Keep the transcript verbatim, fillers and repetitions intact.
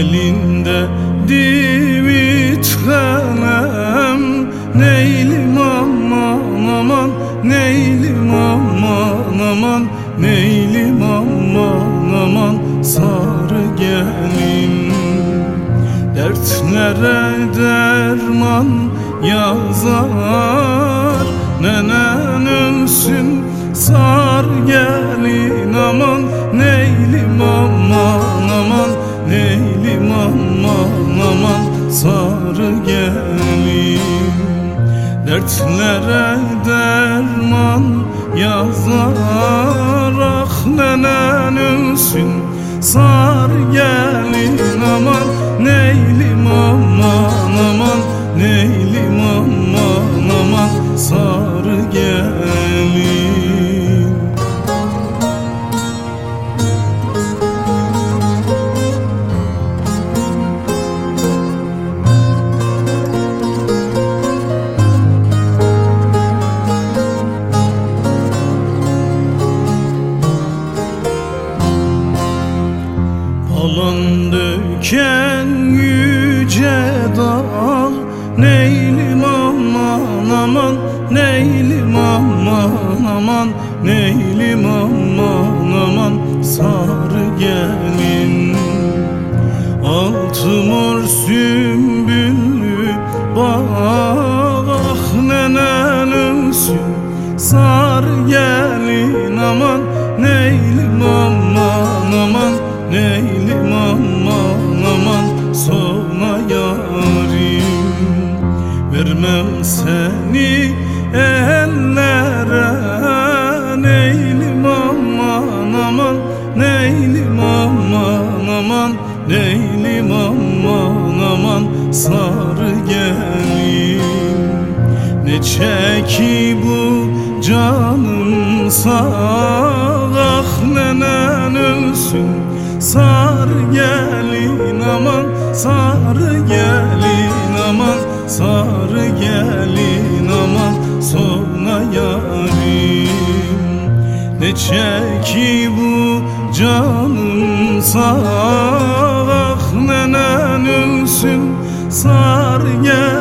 elinde divit kalem. Neylim aman aman, neylim aman aman, neylim aman aman sarı gelin. Dertlere derman yazar, nenen ölsün sar gelin. Aman neylim aman aman, neylim aman aman sarı gelin. Dertlere derman yazar, ah nenen ölsün sar gelin. Aman neylim aman aman, neylim aman aman sarı gelin. Alan döken yüce dağ, neylim aman aman, neylim aman aman, neylim aman aman sarı gelin. Altı mor sümbüllü bağ, ah nenen ölsün sar gelin. Aman neylim aman aman, neylim aman aman sona yarim. Vermem seni ellere, neylim aman aman, neylim aman aman, neylim aman aman sarı gelin. Ne çeki bu canım sağ, ah nenen ölsün sar gelin. Aman sarı gelin, aman sarı gelin, aman sona yarim. Ne çeki bu canım sağ, ah nenen ölsün sar gelin.